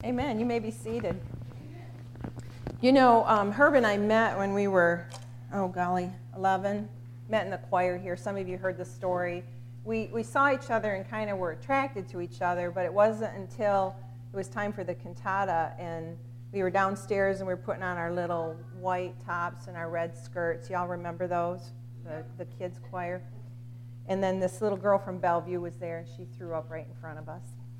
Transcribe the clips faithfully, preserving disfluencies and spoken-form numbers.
Amen. You may be seated. You know, um, Herb and I met when we were, oh golly, eleven. Met in the choir here. Some of you heard the story. We, we saw each other and kind of were attracted to each other, but it wasn't until it was time for the cantata, and we were downstairs and we were putting on our little white tops and our red skirts. Y'all remember those? The, the kids' choir. And then this little girl from Bellevue was there, and she threw up right in front of us.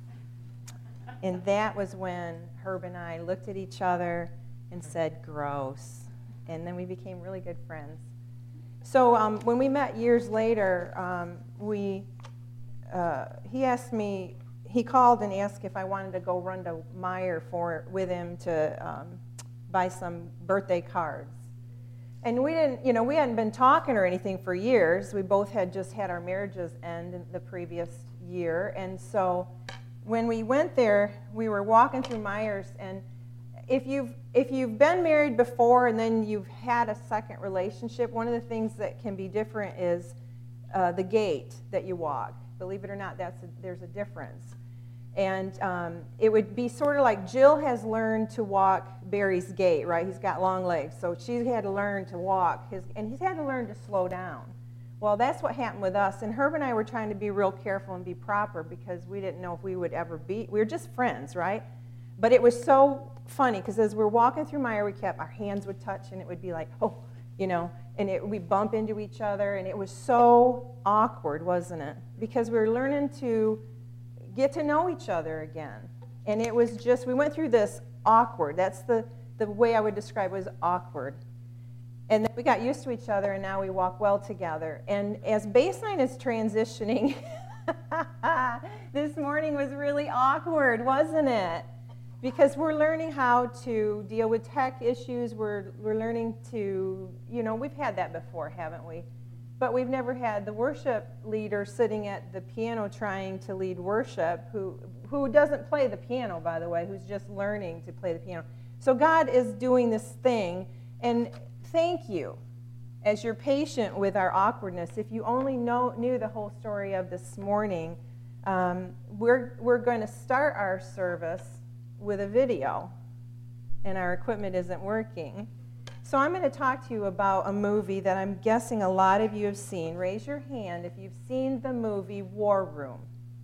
And that was when Herb and I looked at each other and said, gross. And then we became really good friends. So um, when we met years later, um, we, uh, he asked me, he called and asked if I wanted to go run to Meijer for, with him to um, buy some birthday cards. And we didn't, you know, we hadn't been talking or anything for years. We both had just had our marriages end in the previous year. And so when we went there, we were walking through Meijer's, and if you've, if you've been married before and then you've had a second relationship, one of the things that can be different is uh, the gait that you walk. Believe it or not, that's a, there's a difference. And um, it would be sort of like Jill has learned to walk Barry's gait, right? He's got long legs, so she had to learn to walk his, and he's had to learn to slow down. Well, that's what happened with us, and Herb and I were trying to be real careful and be proper because we didn't know if we would ever be, we were just friends, right? But it was so funny because as we were walking through Meijer, we kept, our hands would touch, and it would be like, oh, you know, and it, we'd bump into each other, and it was so awkward, wasn't it? Because we were learning to get to know each other again. And it was just, we went through this awkward, that's the, the way I would describe it, was awkward. And then we got used to each other, and now we walk well together. And as Baseline is transitioning, this morning was really awkward, wasn't it? Because we're learning how to deal with tech issues. We're, we're learning to, you know, we've had that before, haven't we? But we've never had the worship leader sitting at the piano trying to lead worship, who, who doesn't play the piano, by the way, who's just learning to play the piano. So God is doing this thing, and thank you as you're patient with our awkwardness. If you only know, knew the whole story of this morning, um, we're, we're going to start our service with a video, and our equipment isn't working. So I'm going to talk to you about a movie that I'm guessing a lot of you have seen. Raise your hand if you've seen the movie War Room.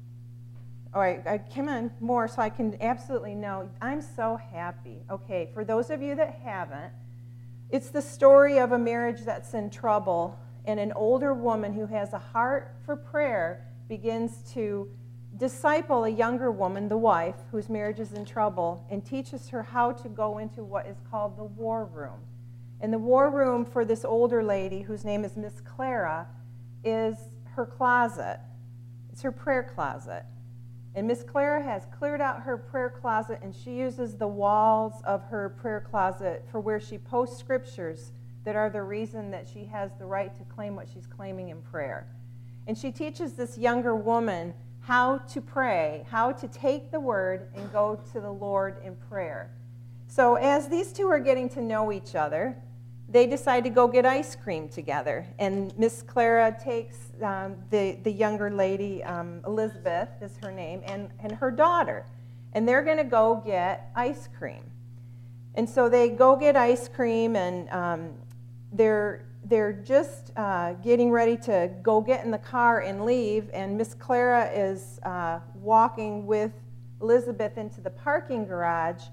All right, I, come on, more so I can absolutely know. I'm so happy. Okay, for those of you that haven't, it's the story of a marriage that's in trouble, and an older woman who has a heart for prayer begins to disciple a younger woman, the wife, whose marriage is in trouble, and teaches her how to go into what is called the war room. And the war room for this older lady, whose name is Miss Clara, is her closet. It's her prayer closet. And Miss Clara has cleared out her prayer closet, and she uses the walls of her prayer closet for where she posts scriptures that are the reason that she has the right to claim what she's claiming in prayer. And she teaches this younger woman how to pray, how to take the word and go to the Lord in prayer. So as these two are getting to know each other, they decide to go get ice cream together. And Miss Clara takes um, the, the younger lady, um, Elizabeth is her name, and, and her daughter. And they're going to go get ice cream. And so they go get ice cream, and um, they're, they're just uh, getting ready to go get in the car and leave. And Miss Clara is uh, walking with Elizabeth into the parking garage.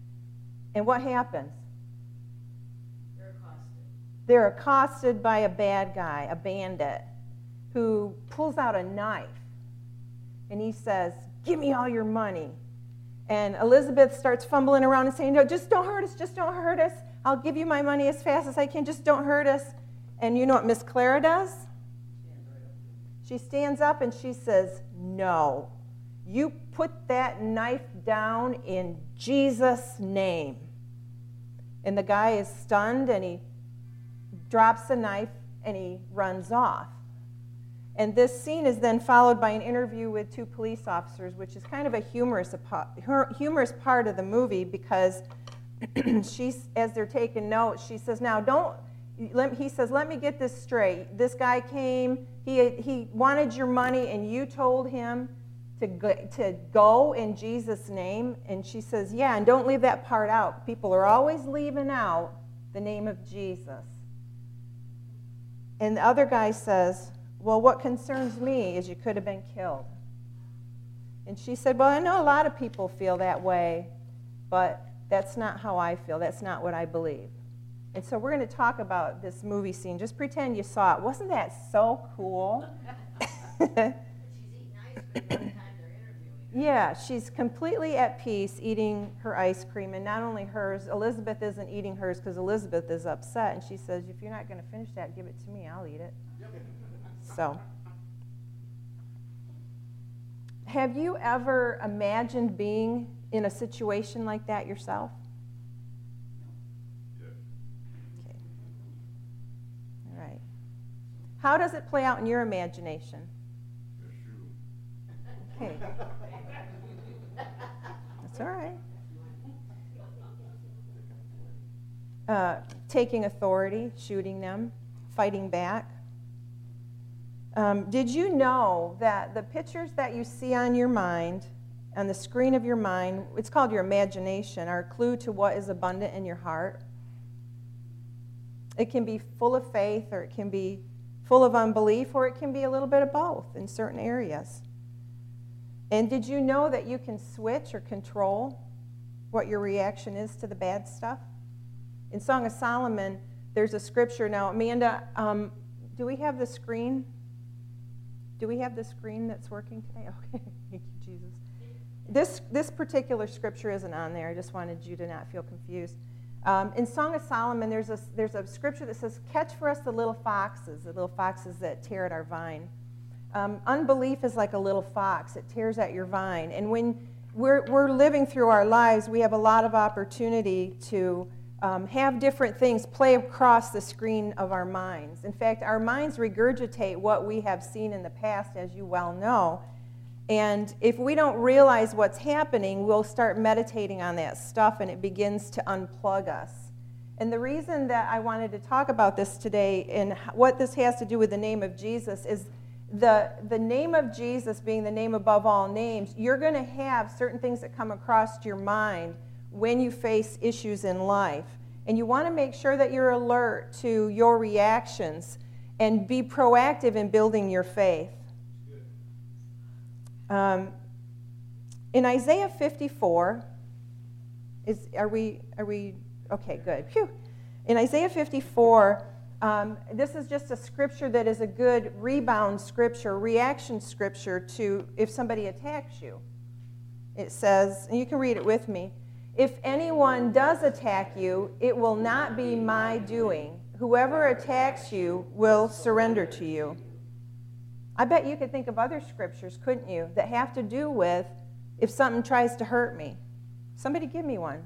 And what happens? They're accosted by a bad guy, a bandit, who pulls out a knife. And he says, give me all your money. And Elizabeth starts fumbling around and saying, no, just don't hurt us, just don't hurt us. I'll give you my money as fast as I can, just don't hurt us. And you know what Miss Clara does? She stands up and she says, no, you put that knife down in Jesus' name. And the guy is stunned, and he drops the knife, and he runs off. And this scene is then followed by an interview with two police officers, which is kind of a humorous, humorous part of the movie, because she's, as they're taking notes, she says, now don't, let, he says, let me get this straight. This guy came, he, he wanted your money, and you told him to go, to go in Jesus' name? And she says, yeah, and don't leave that part out. People are always leaving out the name of Jesus. And the other guy says, well, what concerns me is you could have been killed. And she said, well, I know a lot of people feel that way, but that's not how I feel. That's not what I believe. And so we're going to talk about this movie scene. Just pretend you saw it. Wasn't that so cool? Yeah, she's completely at peace eating her ice cream, and not only hers, Elizabeth isn't eating hers because Elizabeth is upset, and she says, if you're not going to finish that, give it to me, I'll eat it. So, have you ever imagined being in a situation like that yourself? Okay. All right. How does it play out in your imagination? Okay. That's all right. Uh, taking authority, shooting them, fighting back. Um, did you know that the pictures that you see on your mind, on the screen of your mind, it's called your imagination, are a clue to what is abundant in your heart? It can be full of faith, or it can be full of unbelief, or it can be a little bit of both in certain areas. And did you know that you can switch or control what your reaction is to the bad stuff? In Song of Solomon, there's a scripture. Now, Amanda, um, do we have the screen? Do we have the screen that's working today? Okay, thank you, Jesus. This, this particular scripture isn't on there. I just wanted you to not feel confused. Um, in Song of Solomon, there's a, there's a scripture that says, catch for us the little foxes, the little foxes that tear at our vine. Um, unbelief is like a little fox. It tears at your vine. And when we're, we're living through our lives, we have a lot of opportunity to um, have different things play across the screen of our minds. In fact, our minds regurgitate what we have seen in the past, as you well know. And if we don't realize what's happening, we'll start meditating on that stuff, and it begins to unplug us. And the reason that I wanted to talk about this today and what this has to do with the name of Jesus is The, the name of Jesus being the name above all names, you're going to have certain things that come across your mind when you face issues in life. And you want to make sure that you're alert to your reactions and be proactive in building your faith. Um, in Isaiah fifty-four, is, are we, are we, okay, good. Phew. In Isaiah fifty-four, Um, this is just a scripture that is a good rebound scripture, reaction scripture to if somebody attacks you. It says, and you can read it with me, if anyone does attack you, it will not be my doing. Whoever attacks you will surrender to you. I bet you could think of other scriptures, couldn't you, that have to do with if something tries to hurt me. Somebody give me one.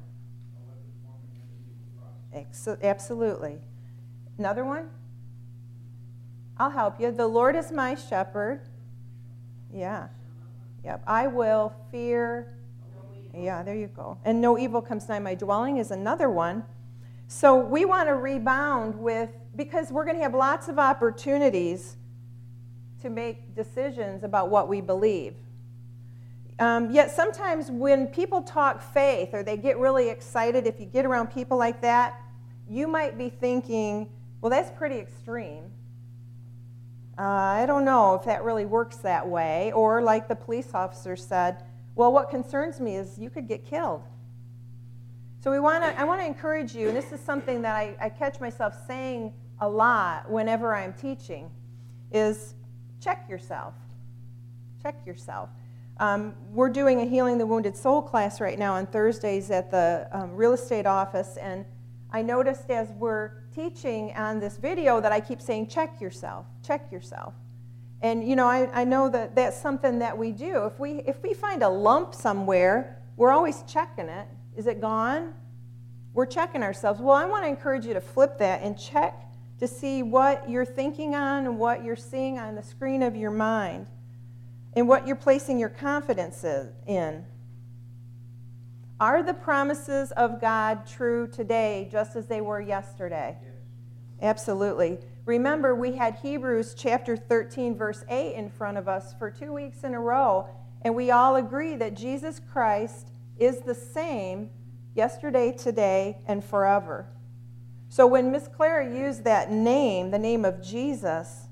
Absolutely. Another one? I'll help you. The Lord is my shepherd. Yeah. Yep. I will fear. Yeah, there you go. And no evil comes nigh my dwelling is another one. So we want to rebound with, because we're going to have lots of opportunities to make decisions about what we believe. Um, yet sometimes when people talk faith or they get really excited, if you get around people like that, you might be thinking, well, that's pretty extreme. Uh, I don't know if that really works that way. Or like the police officer said, well, what concerns me is you could get killed. So we want to. I want to encourage you, and this is something that I, I catch myself saying a lot whenever I'm teaching, is check yourself. Check yourself. Um, we're doing a Healing the Wounded Soul class right now on Thursdays at the um, real estate office, and I noticed as we're teaching on this video that I keep saying, check yourself, check yourself. And, you know, I, I know that that's something that we do. If we, if we find a lump somewhere, we're always checking it. Is it gone? We're checking ourselves. Well, I want to encourage you to flip that and check to see what you're thinking on and what you're seeing on the screen of your mind and what you're placing your confidence in. Are the promises of God true today just as they were yesterday? Yes. Absolutely. Remember, we had Hebrews chapter thirteen, verse eight in front of us for two weeks in a row, And we all agree that Jesus Christ is the same yesterday, today, and forever. So when Miss Clara used that name, the name of Jesus,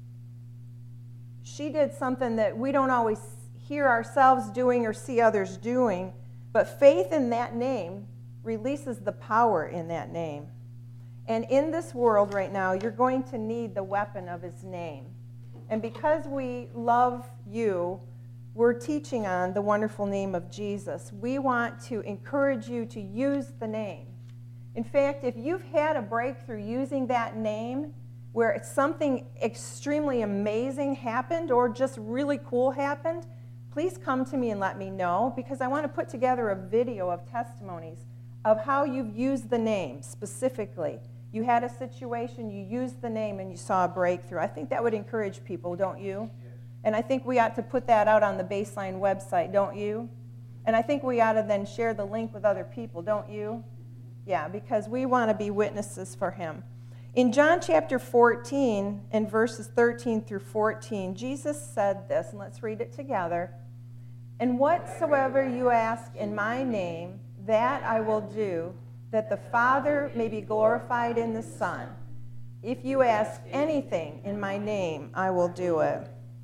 she did something that we don't always hear ourselves doing or see others doing, but faith in that name releases the power in that name. And in this world right now, you're going to need the weapon of his name. And because we love you, we're teaching on the wonderful name of Jesus. We want to encourage you to use the name. In fact, if you've had a breakthrough using that name, where something extremely amazing happened or just really cool happened, please come to me and let me know, because I want to put together a video of testimonies of how you've used the name specifically. You had a situation, you used the name, and you saw a breakthrough. I think that would encourage people, don't you? Yes. And I think we ought to put that out on the Baseline website, don't you? And I think we ought to then share the link with other people, don't you? Yeah, because we want to be witnesses for him. In John chapter fourteen and verses thirteen through fourteen, Jesus said this, and let's read it together. And whatsoever you ask in my name, that I will do, that the Father may be glorified in the Son. If you ask anything in my name, I will do it.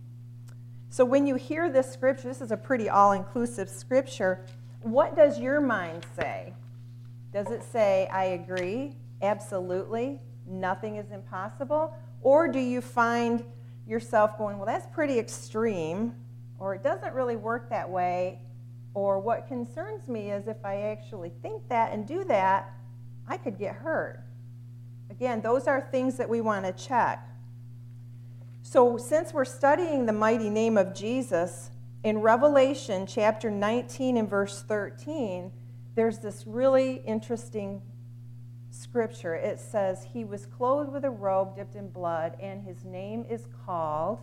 So when you hear this scripture, this is a pretty all-inclusive scripture, what does your mind say? Does it say, I agree, absolutely, nothing is impossible? Or do you find yourself going, well, that's pretty extreme, or it doesn't really work that way, or what concerns me is if I actually think that and do that, I could get hurt. Again, those are things that we want to check. So since we're studying the mighty name of Jesus, in Revelation chapter nineteen and verse thirteen, there's this really interesting scripture. It says, he was clothed with a robe dipped in blood, and his name is called,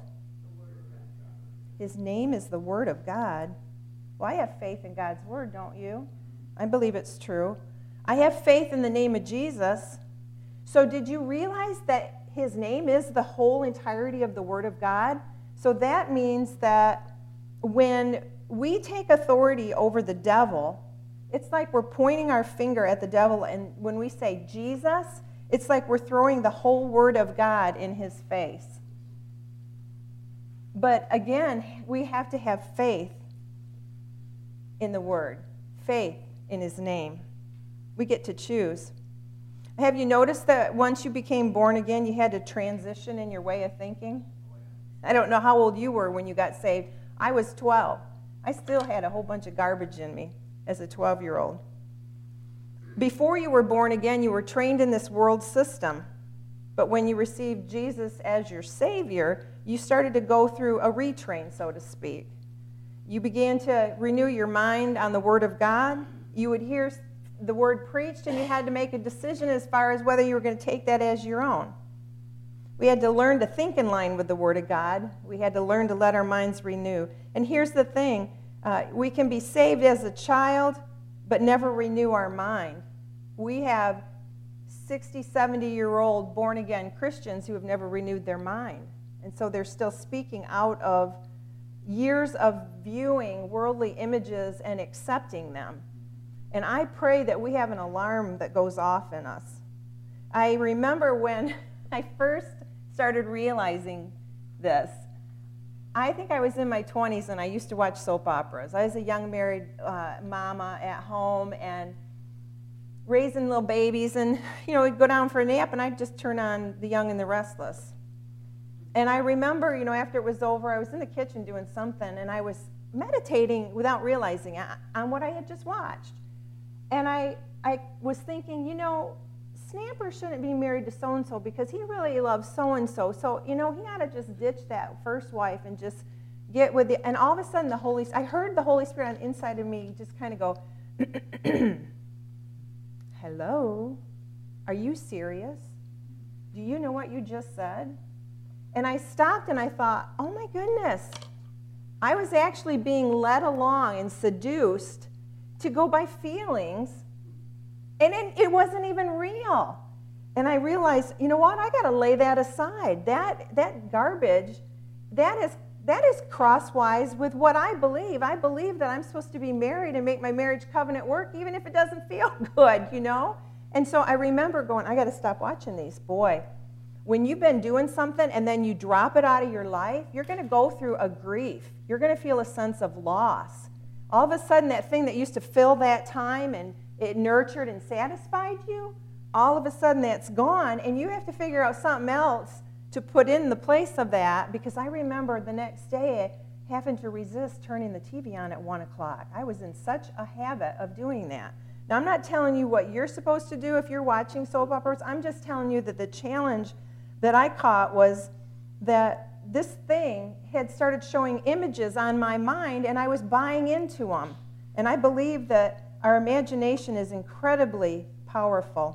his name is the Word of God. Well, I have faith in God's Word, don't you? I believe it's true. I have faith in the name of Jesus. So did you realize that his name is the whole entirety of the Word of God? So that means that when we take authority over the devil, it's like we're pointing our finger at the devil, and when we say Jesus, it's like we're throwing the whole Word of God in his face. But again, we have to have faith in the Word, faith in his name. We get to choose. Have you noticed that once you became born again, you had to transition in your way of thinking? I don't know how old you were when you got saved. I was twelve. I still had a whole bunch of garbage in me as a twelve-year-old. Before you were born again, you were trained in this world system. But when you received Jesus as your Savior, you started to go through a retrain, so to speak. You began to renew your mind on the Word of God. You would hear the Word preached, and you had to make a decision as far as whether you were going to take that as your own. We had to learn to think in line with the Word of God. We had to learn to let our minds renew. And here's the thing. Uh, we can be saved as a child, but never renew our mind. We have sixty, seventy-year-old born-again Christians who have never renewed their mind. And so they're still speaking out of years of viewing worldly images and accepting them. And I pray that we have an alarm that goes off in us. I remember when I first started realizing this, I think I was in my twenties, and I used to watch soap operas. I was a young married uh, mama at home and raising little babies, and you know, we'd go down for a nap, and I'd just turn on The Young and the Restless. And I remember, you know, after it was over, I was in the kitchen doing something, and I was meditating without realizing it on what I had just watched. And I, I was thinking, you know, Snapper shouldn't be married to so-and-so because he really loves so-and-so. So, you know, he ought to just ditch that first wife and just get with the, and all of a sudden the Holy, I heard the Holy Spirit on the inside of me just kind of go, hello, are you serious? Do you know what you just said? And I stopped and I thought, oh my goodness, I was actually being led along and seduced to go by feelings, and it, it wasn't even real. And I realized, you know what, I got to lay that aside. That that garbage, that has that is crosswise with what I believe. I believe that I'm supposed to be married and make my marriage covenant work even if it doesn't feel good, you know? And so I remember going, I got to stop watching these. Boy, when you've been doing something and then you drop it out of your life, you're going to go through a grief. You're going to feel a sense of loss. All of a sudden, that thing that used to fill that time and it nurtured and satisfied you, all of a sudden that's gone, and you have to figure out something else to put in the place of that, because I remember the next day having to resist turning the T V on at one o'clock. I was in such a habit of doing that. Now, I'm not telling you what you're supposed to do if you're watching soap operas. I'm just telling you that the challenge that I caught was that this thing had started showing images on my mind, and I was buying into them. And I believe that our imagination is incredibly powerful.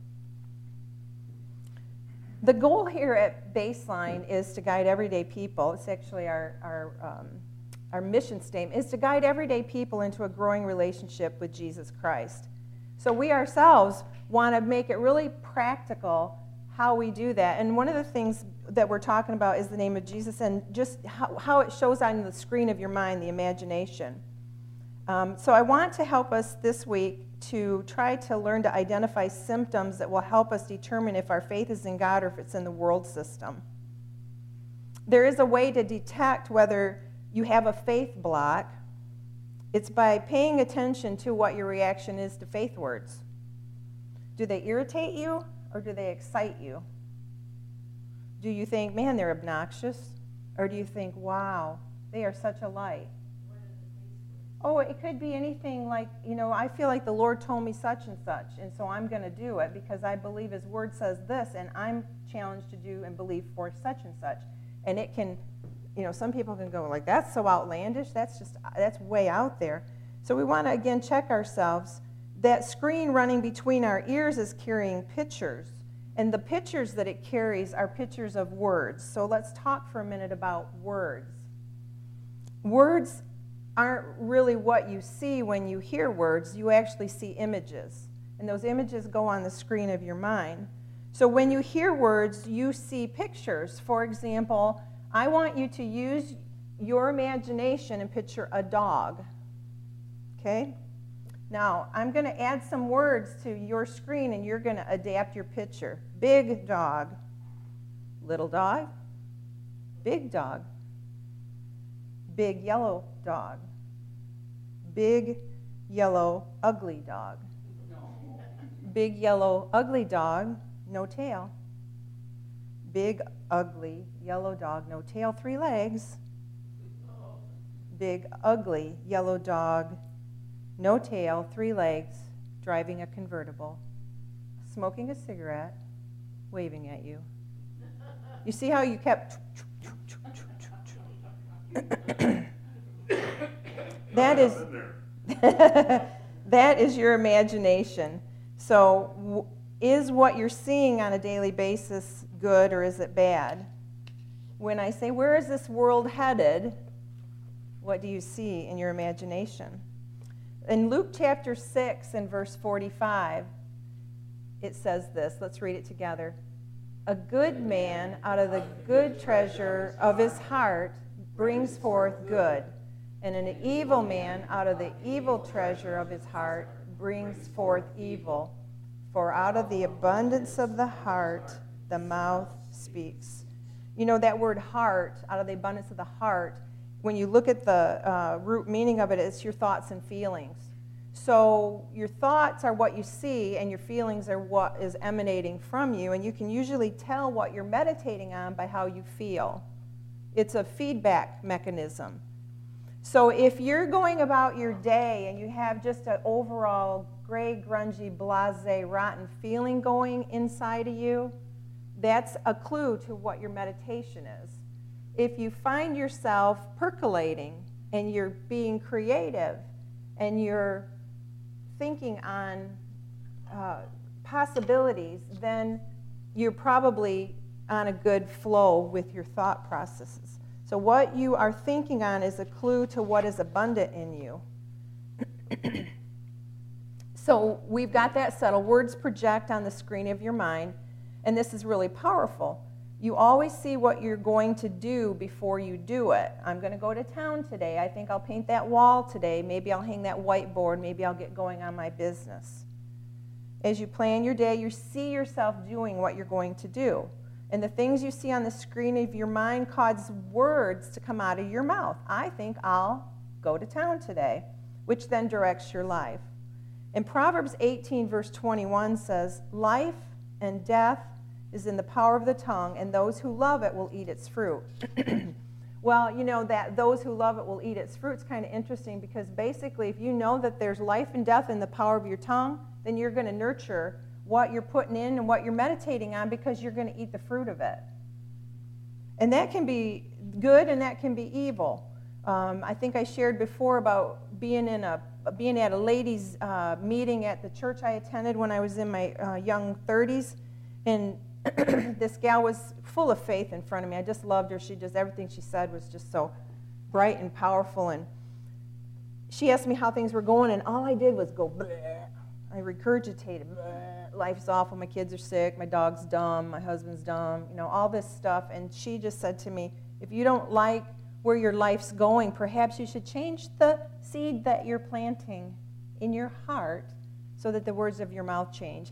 The goal here at Baseline is to guide everyday people. It's actually our, our, um, our mission statement, is to guide everyday people into a growing relationship with Jesus Christ. So we ourselves want to make it really practical how we do that. And one of the things that we're talking about is the name of Jesus and just how, how it shows on the screen of your mind, the imagination. Um, so I want to help us this week to try to learn to identify symptoms that will help us determine if our faith is in God or if it's in the world system. There is a way to detect whether you have a faith block. It's by paying attention to what your reaction is to faith words. Do they irritate you or do they excite you? Do you think, man, they're obnoxious? Or do you think, wow, they are such a light? Oh, it could be anything like, you know, I feel like the Lord told me such and such, and so I'm going to do it because I believe His Word says this, and I'm challenged to do and believe for such and such. And it can, you know, some people can go like, that's so outlandish, that's just, that's way out there. So we want to, again, check ourselves. That screen running between our ears is carrying pictures, and the pictures that it carries are pictures of words. So let's talk for a minute about words. Words aren't really what you see when you hear words. You actually see images, and those images go on the screen of your mind. So when you hear words, you see pictures. For example, I want you to use your imagination and picture a dog. Okay? Now, I'm going to add some words to your screen, and you're going to adapt your picture. Big dog, little dog, big dog, big yellow dog, big yellow ugly dog, big yellow ugly dog, no tail, big ugly yellow dog, no tail, three legs, big ugly yellow dog, no tail, three legs, driving a convertible, smoking a cigarette, waving at you. You see how you kept... That is, that is your imagination. So w- is what you're seeing on a daily basis good or is it bad? When I say, where is this world headed, what do you see in your imagination? In Luke chapter six and verse forty-five, it says this. Let's read it together. A good man out of the good treasure of his heart brings forth good, and an evil man out of the evil treasure of his heart brings forth evil. For out of the abundance of the heart, the mouth speaks. You know, that word heart, out of the abundance of the heart, when you look at the uh, root meaning of it, it's your thoughts and feelings. So your thoughts are what you see, and your feelings are what is emanating from you, and you can usually tell what you're meditating on by how you feel. It's a feedback mechanism. So if you're going about your day and you have just an overall gray, grungy, blasé, rotten feeling going inside of you, that's a clue to what your meditation is. If you find yourself percolating and you're being creative and you're thinking on uh, possibilities, then you're probably on a good flow with your thought processes. So what you are thinking on is a clue to what is abundant in you. So we've got that settled. Words project on the screen of your mind, and this is really powerful. You always see what you're going to do before you do it. I'm going to go to town today. I think I'll paint that wall today. Maybe I'll hang that whiteboard. Maybe I'll get going on my business. As you plan your day, you see yourself doing what you're going to do. And the things you see on the screen of your mind cause words to come out of your mouth. I think I'll go to town today, which then directs your life. And Proverbs eighteen, verse twenty-one says, life and death is in the power of the tongue, and those who love it will eat its fruit. Well, you know, that those who love it will eat its fruit is kind of interesting, because basically if you know that there's life and death in the power of your tongue, then you're going to nurture what you're putting in and what you're meditating on, because you're going to eat the fruit of it. And that can be good and that can be evil. Um, I think I shared before about being in a being at a ladies' uh, meeting at the church I attended when I was in my uh, young thirties, and this gal was full of faith in front of me. I just loved her. She just, everything she said was just so bright and powerful. And she asked me how things were going, and all I did was go, bleh. I regurgitated, bleh. Life's awful, my kids are sick, my dog's dumb, my husband's dumb, you know, all this stuff. And she just said to me, if you don't like where your life's going, perhaps you should change the seed that you're planting in your heart so that the words of your mouth change.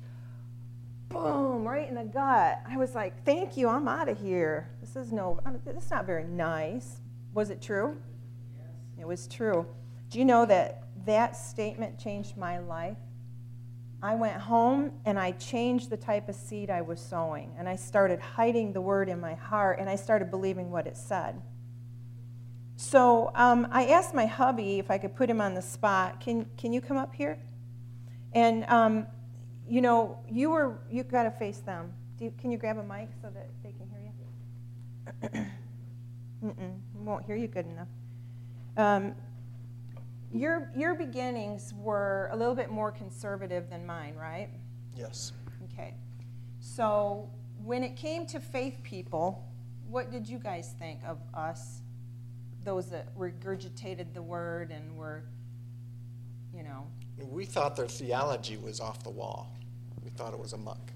Boom, right in the gut. I was like, thank you, I'm out of here. This is no, this is not very nice. Was it true? Yes. It was true. Do you know that that statement changed my life? I went home and I changed the type of seed I was sowing, and I started hiding the word in my heart, and I started believing what it said. So um, I asked my hubby if I could put him on the spot. Can can you come up here? And um, you know, you were you got to face them. Do you, can you grab a mic so that they can hear you? Mm-mm, won't hear you good enough. Um, your your beginnings were a little bit more conservative than mine, right? Yes. Okay. So when it came to faith people, what did you guys think of us? Those that regurgitated the word and were, you know. We thought their theology was off the wall. We thought it was a muck.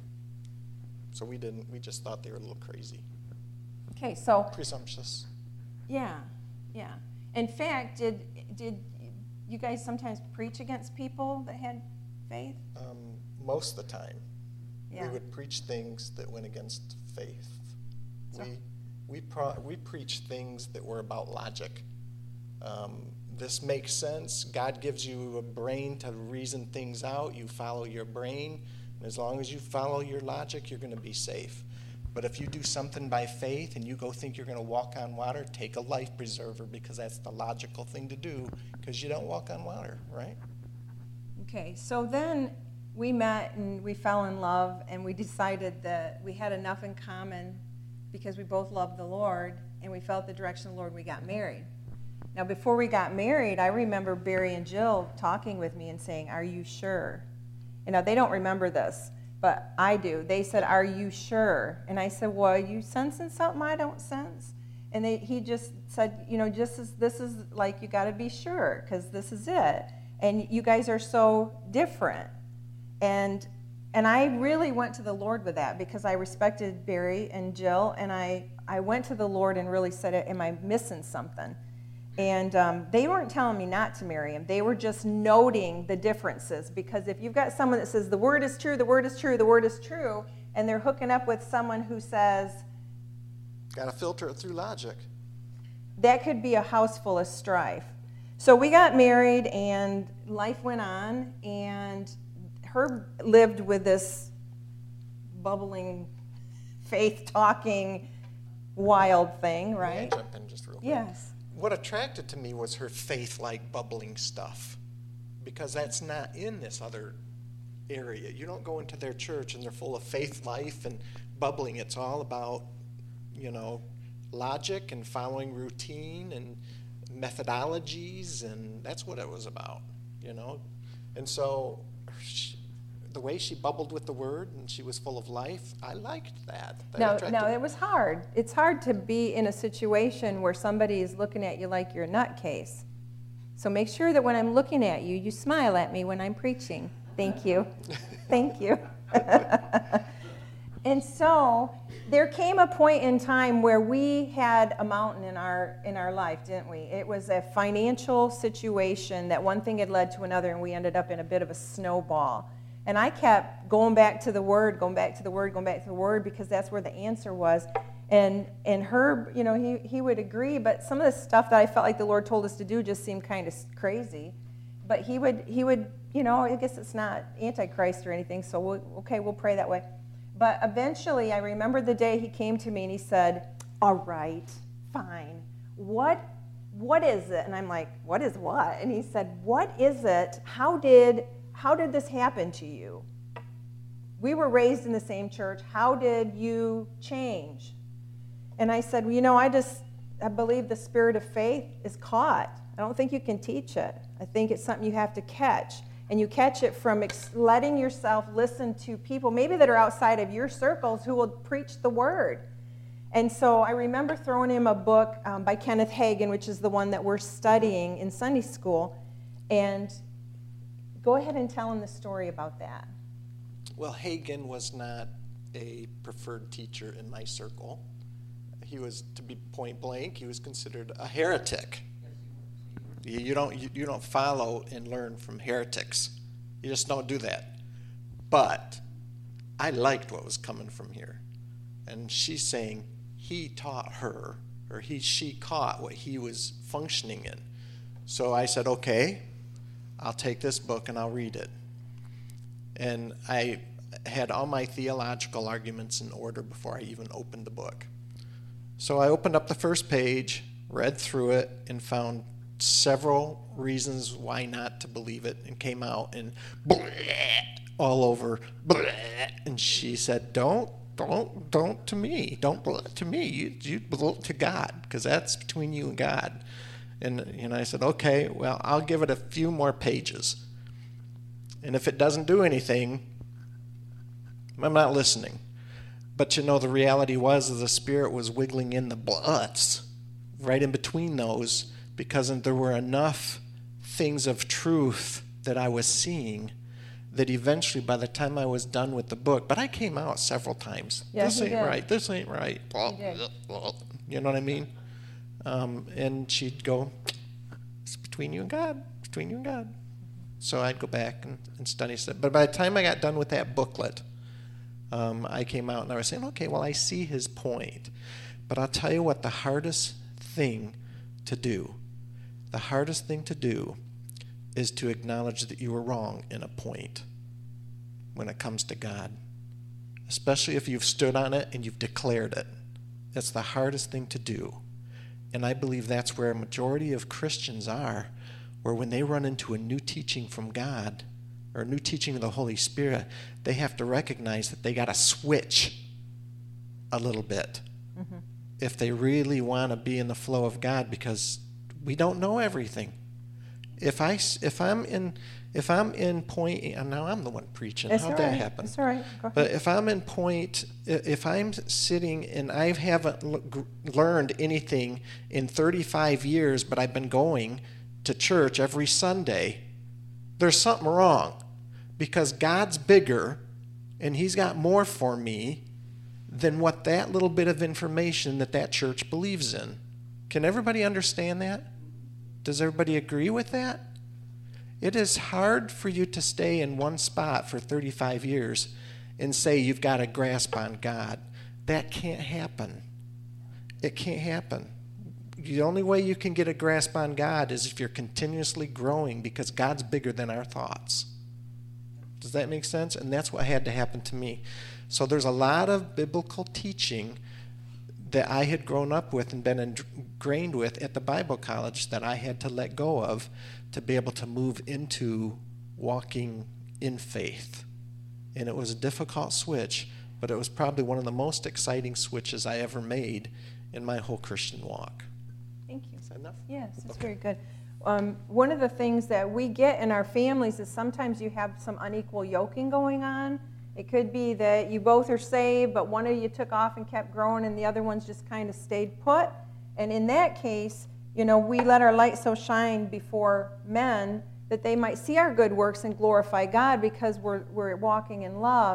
So we didn't, we just thought they were a little crazy. Okay, so. Presumptuous. Yeah, yeah. In fact, did did you guys sometimes preach against people that had faith? Um, most of the time. Yeah. We would preach things that went against faith. So. We we pro- we preached things that were about logic. Um, this makes sense. God gives you a brain to reason things out. You follow your brain. And as long as you follow your logic, you're going to be safe. But if you do something by faith and you go think you're going to walk on water, take a life preserver, because that's the logical thing to do, because you don't walk on water, right? Okay, so then we met and we fell in love, and we decided that we had enough in common because we both loved the Lord, and we felt the direction of the Lord. We got married. Now, before we got married, I remember Barry and Jill talking with me and saying, "Are you sure?" You know, they don't remember this, but I do. They said, "Are you sure?" And I said, "Well, are you sensing something I don't sense?" And they, he just said, "You know, just as, this is like, you got to be sure, because this is it. And you guys are so different." And and I really went to the Lord with that, because I respected Barry and Jill, and I, I went to the Lord and really said, "Am I missing something?" And um, they weren't telling me not to marry him. They were just noting the differences, because if you've got someone that says the word is true, the word is true, the word is true, and they're hooking up with someone who says, got to filter it through logic. That could be a house full of strife. So we got married, and life went on, and Herb lived with this bubbling, faith-talking, wild thing, right? May I jump in just real quick? Yes. What attracted to me was her faith-like bubbling stuff, because that's not in this other area. You don't go into their church and they're full of faith life and bubbling. It's all about, you know, logic and following routine and methodologies, and that's what it was about, you know. And so she, the way she bubbled with the word and she was full of life, I liked that. that No, no, it was hard. It's hard to be in a situation where somebody is looking at you like you're a nutcase. So make sure that when I'm looking at you, you smile at me when I'm preaching. Thank you. Thank you. And so there came a point in time where we had a mountain in our in our life, didn't we? It was a financial situation that one thing had led to another, and we ended up in a bit of a snowball. And I kept going back to the Word, going back to the Word, going back to the Word, because that's where the answer was. And and Herb, you know, he, he would agree, but some of the stuff that I felt like the Lord told us to do just seemed kind of crazy. But he would, he would, you know, I guess it's not Antichrist or anything, so we'll, okay, we'll pray that way. But eventually, I remember the day he came to me and he said, all right, fine, what, what is it? And I'm like, what is what? And he said, what is it? How did, how did this happen to you? We were raised in the same church. How did you change? And I said, well, you know, I just, I believe the spirit of faith is caught. I don't think you can teach it. I think it's something you have to catch. And you catch it from ex- letting yourself listen to people, maybe that are outside of your circles, who will preach the word. And so I remember throwing him a book um, by Kenneth Hagin, which is the one that we're studying in Sunday school. And go ahead and tell him the story about that. Well, Hagin was not a preferred teacher in my circle. He was, to be point blank, he was considered a heretic. You, you don't you, you don't follow and learn from heretics. You just don't do that. But I liked what was coming from here. And she's saying he taught her, or he she caught what he was functioning in. So I said, okay, I'll take this book and I'll read it. And I had all my theological arguments in order before I even opened the book. So I opened up the first page, read through it, and found several reasons why not to believe it, and came out and all over. And she said, don't, don't, don't to me. Don't to me. You, you belong to God, because that's between you and God. And, and I said, okay, well, I'll give it a few more pages. And if it doesn't do anything, I'm not listening. But you know, the reality was the Spirit was wiggling in the butts right in between those, because there were enough things of truth that I was seeing that eventually, by the time I was done with the book, but I came out several times. Yeah, this ain't did. right. This ain't right. You know what I mean? Um, and she'd go, it's between you and God. Between you and God. So I'd go back and, and study stuff. But by the time I got done with that booklet, um, I came out and I was saying, okay, well, I see his point. But I'll tell you what the hardest thing to do, the hardest thing to do is to acknowledge that you were wrong in a point when it comes to God, especially if you've stood on it and you've declared it. That's the hardest thing to do. And I believe that's where a majority of Christians are, where when they run into a new teaching from God or a new teaching of the Holy Spirit, they have to recognize that they got to switch a little bit mm-hmm. if they really want to be in the flow of God, because we don't know everything. If I if I'm in if I'm in point, and now I'm the one preaching. That's How'd all that right. happen? That's all right. Go ahead. But if I'm in point, if I'm sitting and I haven't l- learned anything in thirty-five years, but I've been going to church every Sunday, there's something wrong, because God's bigger and He's got more for me than what that little bit of information that that church believes in. Can everybody understand that? Does everybody agree with that? It is hard for you to stay in one spot for thirty-five years and say you've got a grasp on God. That can't happen. It can't happen. The only way you can get a grasp on God is if you're continuously growing, because God's bigger than our thoughts. Does that make sense? And that's what had to happen to me. So there's a lot of biblical teaching that I had grown up with and been ingrained with at the Bible college that I had to let go of to be able to move into walking in faith. And it was a difficult switch, but it was probably one of the most exciting switches I ever made in my whole Christian walk. Thank you. Is that enough? Yes, that's Okay. very good. Um, one of the things that we get in our families is sometimes you have some unequal yoking going on. It could be that you both are saved, but one of you took off and kept growing and the other one's just kind of stayed put. And in that case, you know, we let our light so shine before men that they might see our good works and glorify God because we're, we're walking in love.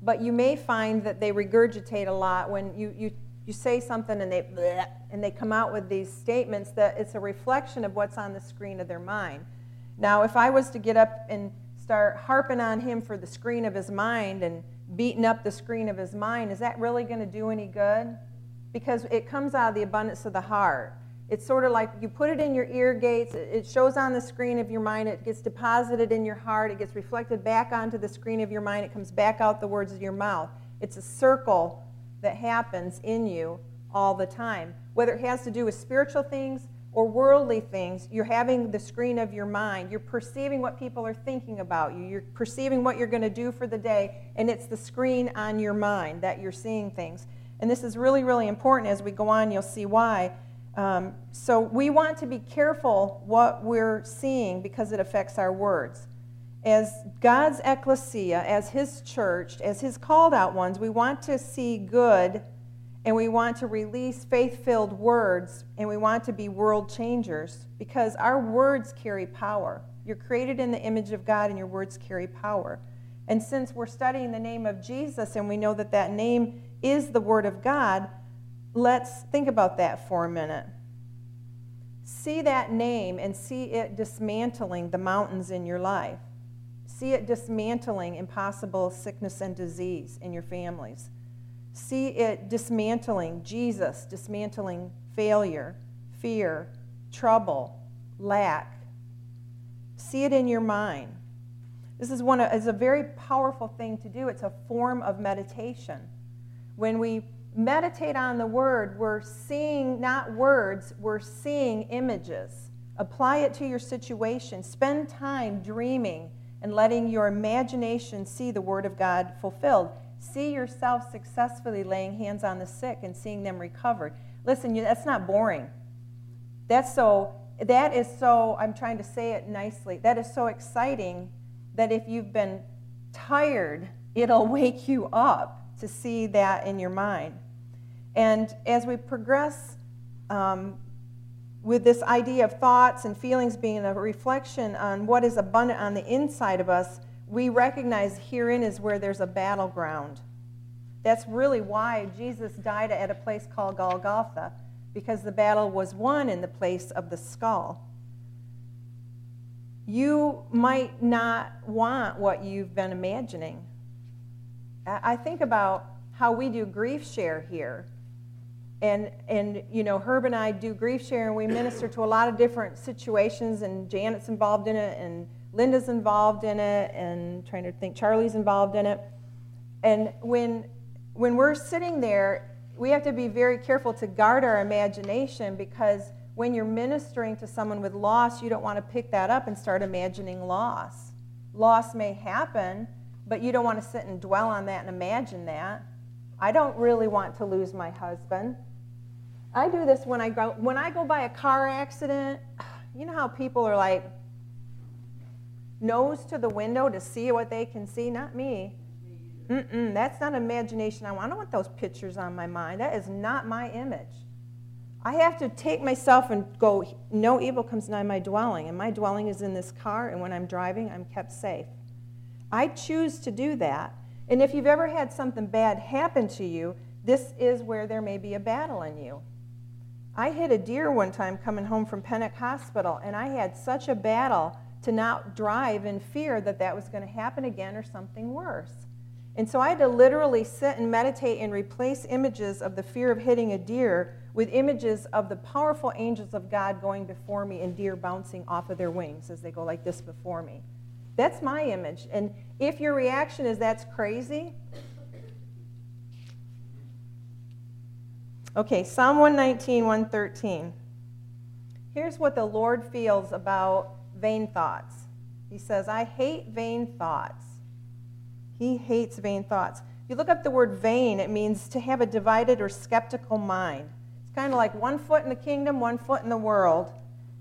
but you may find that they regurgitate a lot when you, you, you say something and they bleh, and they come out with these statements that it's a reflection of what's on the screen of their mind. Now, if I was to get up and start harping on him for the screen of his mind and beating up the screen of his mind, is that really going to do any good? Because it comes out of the abundance of the heart. It's sort of like you put it in your ear gates, it shows on the screen of your mind, it gets deposited in your heart, it gets reflected back onto the screen of your mind, it comes back out the words of your mouth. It's a circle that happens in you all the time. Whether it has to do with spiritual things or worldly things, you're having the screen of your mind. You're perceiving what people are thinking about you. You're perceiving what you're going to do for the day, and it's the screen on your mind that you're seeing things. And this is really, really important. As we go on, you'll see why. Um, so we want to be careful what we're seeing because it affects our words. As God's ecclesia, as his church, as his called out ones, we want to see good, and we want to release faith-filled words, and we want to be world changers because our words carry power. You're created in the image of God, and your words carry power. And since we're studying the name of Jesus, and we know that that name is the Word of God, let's think about that for a minute. See that name and see it dismantling the mountains in your life. See it dismantling impossible sickness and disease in your families. See it dismantling Jesus, dismantling failure, fear, trouble, lack. See it in your mind. This is one of, is a very powerful thing to do. It's a form of meditation. When we meditate on the Word, we're seeing not words, we're seeing images. Apply it to your situation. Spend time dreaming and letting your imagination see the Word of God fulfilled. See yourself successfully laying hands on the sick and seeing them recovered. Listen, you, that's not boring. That's so, that is so, I'm trying to say it nicely, that is so exciting that if you've been tired, it'll wake you up to see that in your mind. And as we progress um, with this idea of thoughts and feelings being a reflection on what is abundant on the inside of us, we recognize herein is where there's a battleground. That's really why Jesus died at a place called Golgotha, because the battle was won in the place of the skull. You might not want what you've been imagining. I think about how we do grief share here. And, and, you know, Herb and I do grief share, and we minister to a lot of different situations, and Janet's involved in it, and Linda's involved in it, and trying to think, Charlie's involved in it. And when, when we're sitting there, we have to be very careful to guard our imagination, because when you're ministering to someone with loss, you don't want to pick that up and start imagining loss. Loss may happen, but you don't want to sit and dwell on that and imagine that. I don't really want to lose my husband. I do this when I go, when I go by a car accident. You know how people are like, nose to the window to see what they can see? Not me. Mm-mm, that's not imagination I want. I don't want those pictures on my mind. That is not my image. I have to take myself and go, no evil comes nigh my dwelling, and my dwelling is in this car, and when I'm driving, I'm kept safe. I choose to do that. And if you've ever had something bad happen to you, this is where there may be a battle in you. I hit a deer one time coming home from Pennock Hospital, and I had such a battle to not drive in fear that that was going to happen again or something worse. And so I had to literally sit and meditate and replace images of the fear of hitting a deer with images of the powerful angels of God going before me and deer bouncing off of their wings as they go like this before me. That's my image. And if your reaction is that's crazy, okay, Psalm one nineteen, one thirteen. Here's what the Lord feels about vain thoughts. He says, I hate vain thoughts. He hates vain thoughts. If you look up the word vain, it means to have a divided or skeptical mind. It's kind of like one foot in the kingdom, one foot in the world.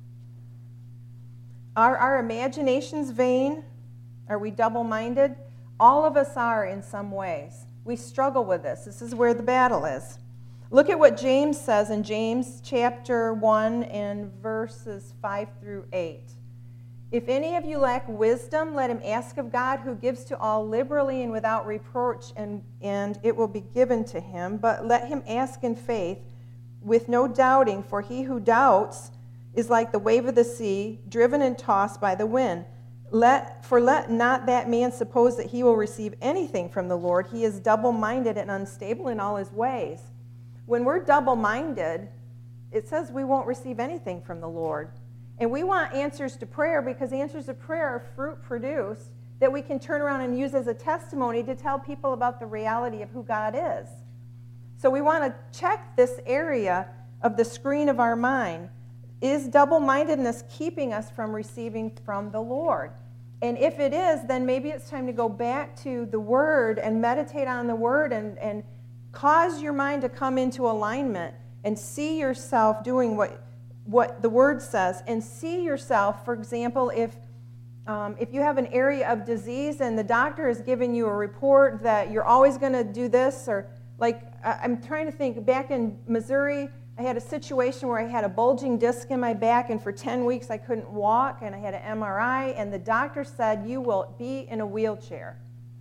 Are our imaginations vain? Are we double-minded? All of us are in some ways. We struggle with this. This is where the battle is. Look at what James says in James chapter one and verses five through eight. If any of you lack wisdom, let him ask of God, who gives to all liberally and without reproach, and, and it will be given to him. But let him ask in faith, with no doubting, for he who doubts is like the wave of the sea, driven and tossed by the wind. Let, for let not that man suppose that he will receive anything from the Lord. He is double-minded and unstable in all his ways. When we're double-minded, it says we won't receive anything from the Lord. And we want answers to prayer, because answers to prayer are fruit produced that we can turn around and use as a testimony to tell people about the reality of who God is. So we want to check this area of the screen of our mind. Is double-mindedness keeping us from receiving from the Lord? And if it is, then maybe it's time to go back to the Word and meditate on the Word and, and cause your mind to come into alignment and see yourself doing what what the Word says, and see yourself, for example, if um, if you have an area of disease and the doctor has given you a report that you're always going to do this, or like I'm trying to think, back in Missouri, I had a situation where I had a bulging disc in my back, and for ten weeks I couldn't walk, and I had an M R I, and the doctor said, you will be in a wheelchair.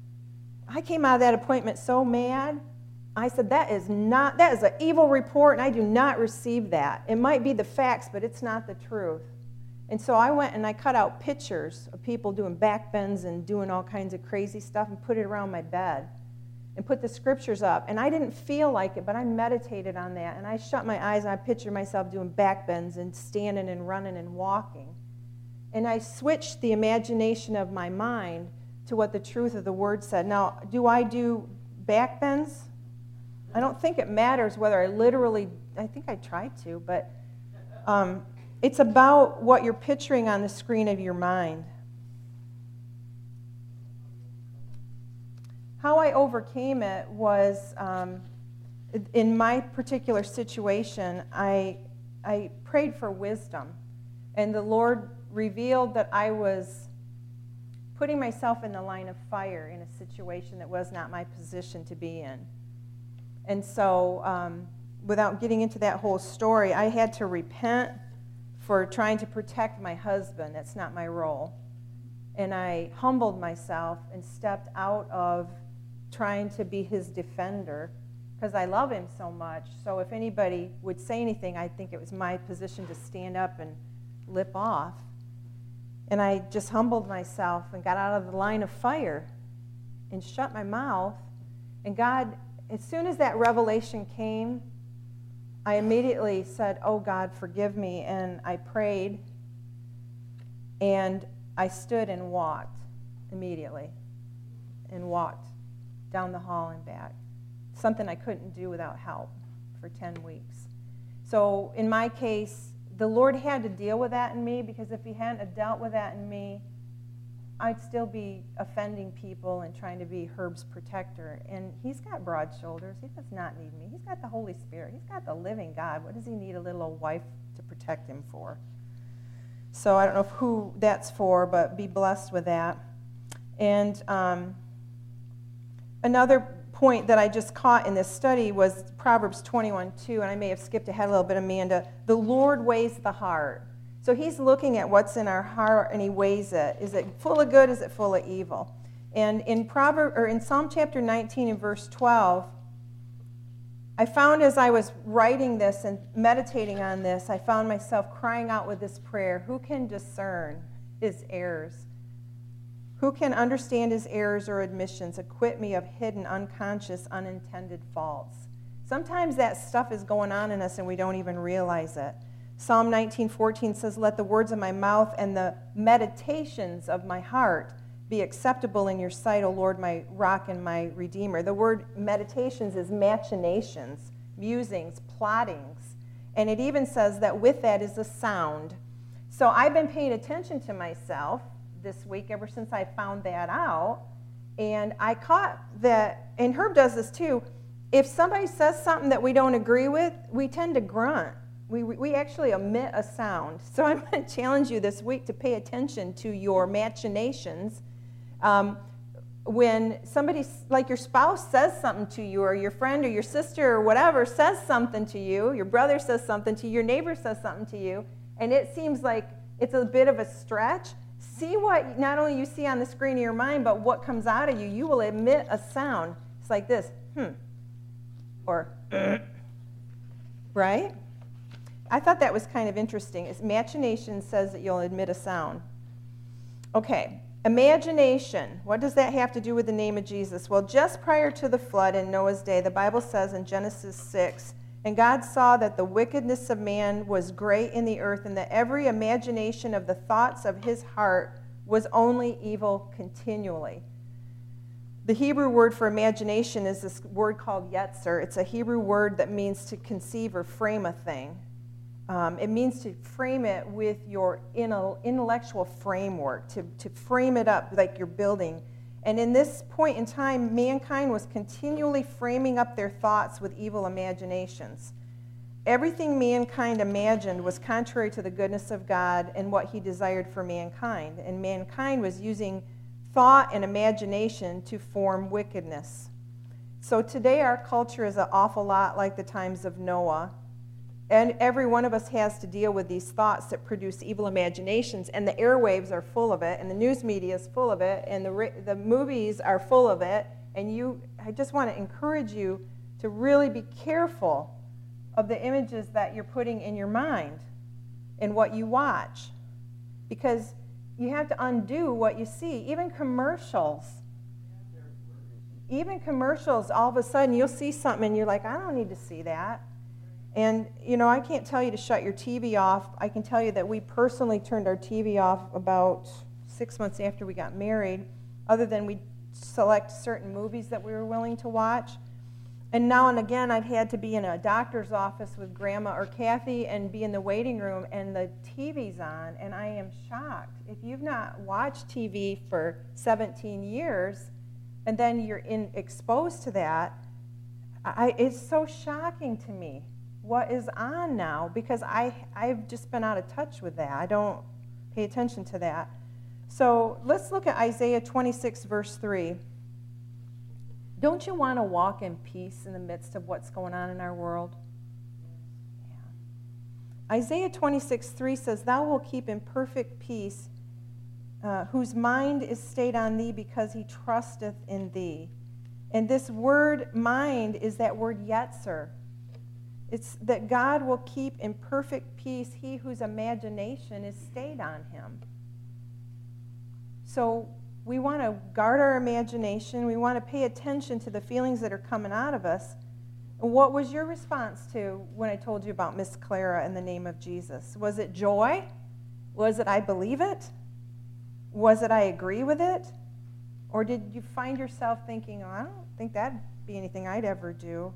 I came out of that appointment so mad. I said, that is not, that is an evil report, and I do not receive that. It might be the facts, but it's not the truth. And so I went and I cut out pictures of people doing back bends and doing all kinds of crazy stuff and put it around my bed and put the scriptures up. And I didn't feel like it, but I meditated on that. And I shut my eyes and I pictured myself doing back bends and standing and running and walking. And I switched the imagination of my mind to what the truth of the Word said. Now, do I do back bends? I don't think it matters whether I literally, I think I tried to, but um, it's about what you're picturing on the screen of your mind. How I overcame it was, um, in my particular situation, I, I prayed for wisdom, and the Lord revealed that I was putting myself in the line of fire in a situation that was not my position to be in. And so, um, without getting into that whole story, I had to repent for trying to protect my husband. That's not my role. And I humbled myself and stepped out of trying to be his defender, because I love him so much. So if anybody would say anything, I think it was my position to stand up and lip off. And I just humbled myself and got out of the line of fire and shut my mouth. And God, as soon as that revelation came, I immediately said, oh God, forgive me. And I prayed, and I stood and walked immediately, and walked down the hall and back. Something I couldn't do without help for ten weeks. So in my case, the Lord had to deal with that in me, because if he hadn't dealt with that in me, I'd still be offending people and trying to be Herb's protector. And he's got broad shoulders. He does not need me. He's got the Holy Spirit. He's got the living God. What does he need a little old wife to protect him for? So I don't know who that's for, but be blessed with that. And um, another point that I just caught in this study was Proverbs twenty-one two, and I may have skipped ahead a little bit, Amanda. The Lord weighs the heart. So he's looking at what's in our heart, and he weighs it. Is it full of good? Is it full of evil? And in Proverb, or in Psalm chapter nineteen and verse twelve, I found as I was writing this and meditating on this, I found myself crying out with this prayer: who can discern his errors? Who can understand his errors or admissions? Acquit me of hidden, unconscious, unintended faults. Sometimes that stuff is going on in us and we don't even realize it. Psalm nineteen fourteen says, let the words of my mouth and the meditations of my heart be acceptable in your sight, O Lord, my rock and my redeemer. The word meditations is machinations, musings, plottings. And it even says that with that is a sound. So I've been paying attention to myself this week ever since I found that out. And I caught that, and Herb does this too, if somebody says something that we don't agree with, we tend to grunt. We, we actually emit a sound. So I'm going to challenge you this week to pay attention to your machinations. Um, when somebody, like your spouse, says something to you, or your friend or your sister or whatever says something to you, your brother says something to you, your neighbor says something to you, and it seems like it's a bit of a stretch, See what not only you see on the screen of your mind, but what comes out of you. You will emit a sound. It's like this, hmm, or, right? I thought that was kind of interesting. It's imagination says that you'll emit a sound. Okay, imagination. What does that have to do with the name of Jesus? Well, just prior to the flood in Noah's day, the Bible says in Genesis six, and God saw that the wickedness of man was great in the earth, and that every imagination of the thoughts of his heart was only evil continually. The Hebrew word for imagination is this word called yetzer. It's a Hebrew word that means to conceive or frame a thing. Um, it means to frame it with your intellectual framework, to, to frame it up like you're building. And in this point in time, mankind was continually framing up their thoughts with evil imaginations. Everything mankind imagined was contrary to the goodness of God and what he desired for mankind. And mankind was using thought and imagination to form wickedness. So today our culture is an awful lot like the times of Noah. And every one of us has to deal with these thoughts that produce evil imaginations, and the airwaves are full of it, and the news media is full of it, and the, the movies are full of it. And you, I just want to encourage you to really be careful of the images that you're putting in your mind and what you watch, because you have to undo what you see. Even commercials, even commercials, all of a sudden you'll see something and you're like, I don't need to see that. And, you know, I can't tell you to shut your T V off. I can tell you that we personally turned our T V off about six months after we got married, other than we select certain movies that we were willing to watch. And now and again, I've had to be in a doctor's office with Grandma or Kathy and be in the waiting room, and the T V's on, and I am shocked. If you've not watched T V for seventeen years, and then you're in, exposed to that, I, it's so shocking to me what is on now, because I, I've just been out of touch with that. I don't pay attention to that. So let's look at Isaiah twenty-six, verse three. Don't you want to walk in peace in the midst of what's going on in our world? Yeah. Isaiah twenty-six, three says, Thou wilt keep in perfect peace uh, whose mind is stayed on thee, because he trusteth in thee. And this word mind is that word yetzer. It's that God will keep in perfect peace he whose imagination is stayed on him. So we want to guard our imagination. We want to pay attention to the feelings that are coming out of us. And what was your response to when I told you about Miss Clara in the name of Jesus? Was it joy? Was it I believe it? Was it I agree with it? Or did you find yourself thinking, oh, I don't think that'd be anything I'd ever do?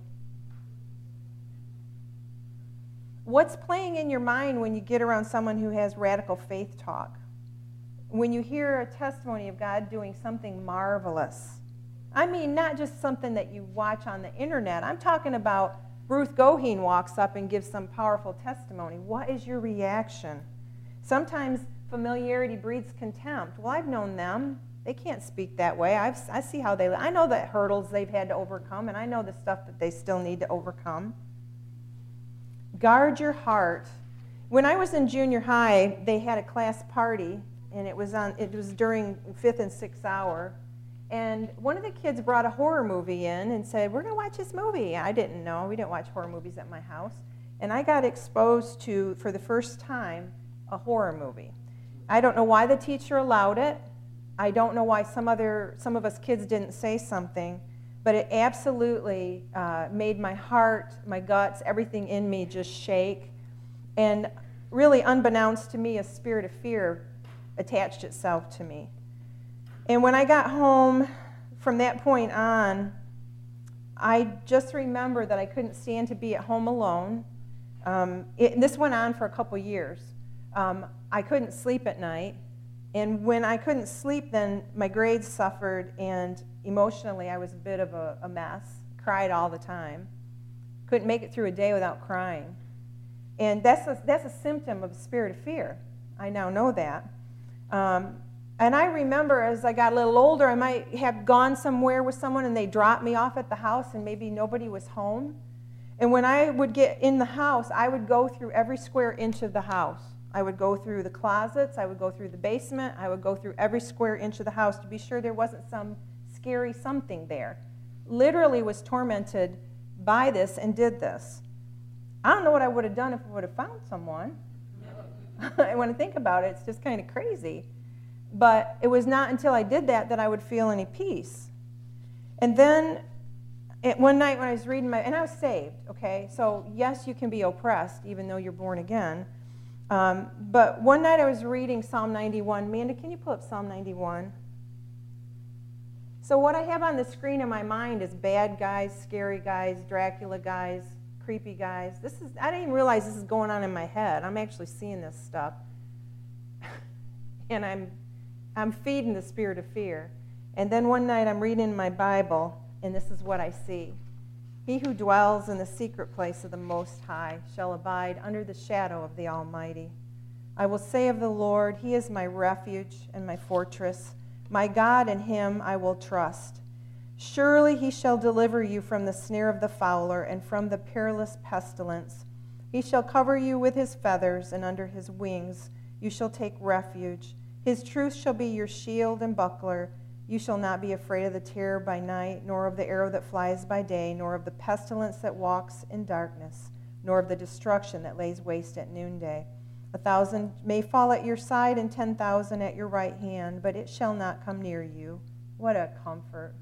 What's playing in your mind when you get around someone who has radical faith talk? When you hear a testimony of God doing something marvelous? I mean, not just something that you watch on the internet. I'm talking about Ruth Goheen walks up and gives some powerful testimony. What is your reaction? Sometimes familiarity breeds contempt. Well, I've known them. They can't speak that way. I've, I see how they live. I know the hurdles they've had to overcome, and I know the stuff that they still need to overcome. Guard your heart. When I was in junior high, they had a class party, and it was on. It was during fifth and sixth hour, and one of the kids brought a horror movie in and said, "We're going to watch this movie." I didn't know. We didn't watch horror movies at my house, and I got exposed to, for the first time, a horror movie. I don't know why the teacher allowed it. I don't know why some other some of us kids didn't say something. But it absolutely uh, made my heart, my guts, everything in me just shake. And really, unbeknownst to me, a spirit of fear attached itself to me. And when I got home, from that point on, I just remember that I couldn't stand to be at home alone. Um, it, this went on for a couple years. Um, I couldn't sleep at night. And when I couldn't sleep, then my grades suffered, and emotionally I was a bit of a, a mess. Cried all the time. Couldn't make it through a day without crying. And that's a, that's a symptom of a spirit of fear. I now know that. Um, and I remember as I got a little older, I might have gone somewhere with someone and they dropped me off at the house and maybe nobody was home. And when I would get in the house, I would go through every square inch of the house. I would go through the closets. I would go through the basement. I would go through every square inch of the house to be sure there wasn't some scary something there. Literally was tormented by this and did this. I don't know what I would have done if I would have found someone. When I think about it, it's just kind of crazy. But it was not until I did that that I would feel any peace. And then it, one night when I was reading my, and I was saved, okay? So yes, you can be oppressed even though you're born again. Um, but one night I was reading Psalm ninety-one. Amanda, can you pull up Psalm ninety-one? So what I have on the screen in my mind is bad guys, scary guys, Dracula guys, creepy guys. This is, I didn't even realize this is going on in my head. I'm actually seeing this stuff. And I'm, I'm feeding the spirit of fear. And then one night I'm reading my Bible, and this is what I see. He who dwells in the secret place of the Most High shall abide under the shadow of the Almighty. I will say of the Lord, He is my refuge and my fortress. My God, in Him I will trust. Surely He shall deliver you from the snare of the fowler and from the perilous pestilence. He shall cover you with His feathers, and under His wings you shall take refuge. His truth shall be your shield and buckler. You shall not be afraid of the terror by night, nor of the arrow that flies by day, nor of the pestilence that walks in darkness, nor of the destruction that lays waste at noonday. A thousand may fall at your side and ten thousand at your right hand, but it shall not come near you. What a comfort.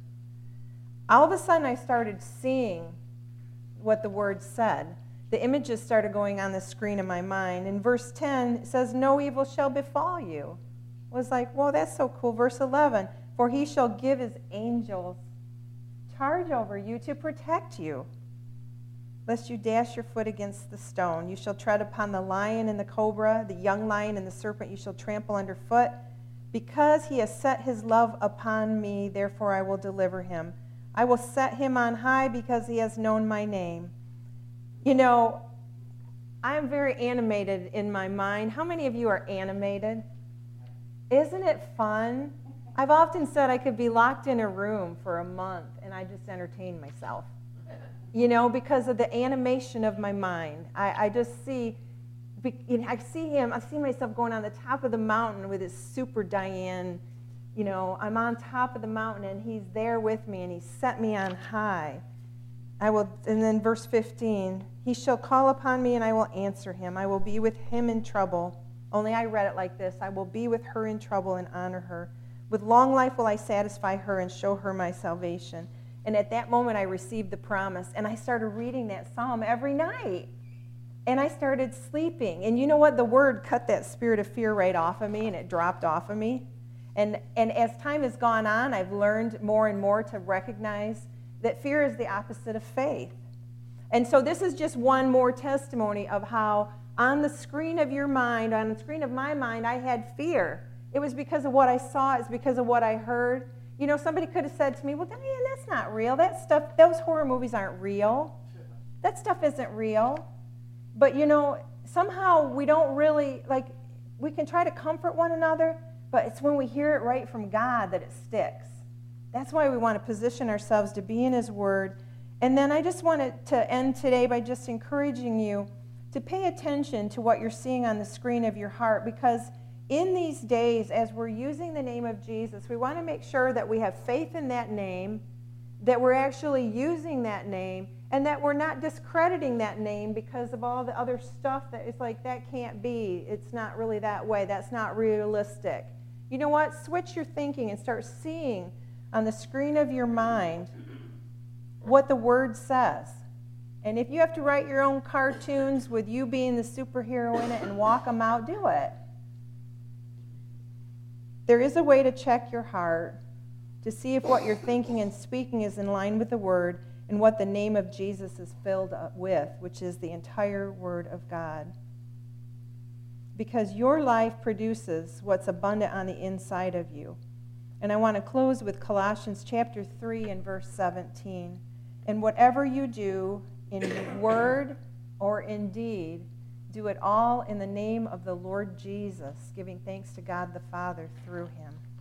All of a sudden I started seeing what the word said. The images started going on the screen in my mind. In verse ten, it says, no evil shall befall you. I was like, whoa, that's so cool. Verse eleven, for He shall give His angels charge over you to protect you, lest you dash your foot against the stone. You shall tread upon the lion and the cobra, the young lion and the serpent you shall trample underfoot. Because He has set His love upon me, therefore I will deliver him. I will set him on high because he has known my name. You know, I am very animated in my mind. How many of you are animated? Isn't it fun? I've often said I could be locked in a room for a month and I just entertain myself. You know, because of the animation of my mind. I, I just see, I see him, I see myself going on the top of the mountain with his super Diane. You know, I'm on top of the mountain and He's there with me and He set me on high. I will, and then verse fifteen, He shall call upon me and I will answer him. I will be with him in trouble. Only I read it like this. I will be with her in trouble and honor her. With long life will I satisfy her and show her my salvation. And at that moment I received the promise and I started reading that psalm every night. And I started sleeping. And you know what? The word cut that spirit of fear right off of me and it dropped off of me. And, and as time has gone on, I've learned more and more to recognize that fear is the opposite of faith. And so this is just one more testimony of how on the screen of your mind, on the screen of my mind, I had fear. It was because of what I saw. It's because of what I heard. You know, somebody could have said to me, well, Diane, that's not real. That stuff, those horror movies aren't real. That stuff isn't real. But, you know, somehow we don't really, like, we can try to comfort one another, but it's when we hear it right from God that it sticks. That's why we want to position ourselves to be in His Word. And then I just wanted to end today by just encouraging you to pay attention to what you're seeing on the screen of your heart, because in these days, as we're using the name of Jesus, we want to make sure that we have faith in that name, that we're actually using that name, and that we're not discrediting that name because of all the other stuff that it's like, that can't be. It's not really that way. That's not realistic. You know what? Switch your thinking and start seeing on the screen of your mind what the Word says. And if you have to write your own cartoons with you being the superhero in it and walk them out, do it. There is a way to check your heart to see if what you're thinking and speaking is in line with the Word and what the name of Jesus is filled up with, which is the entire Word of God. Because your life produces what's abundant on the inside of you. And I want to close with Colossians chapter three and verse seventeen. And whatever you do, in word or in deed, do it all in the name of the Lord Jesus, giving thanks to God the Father through Him.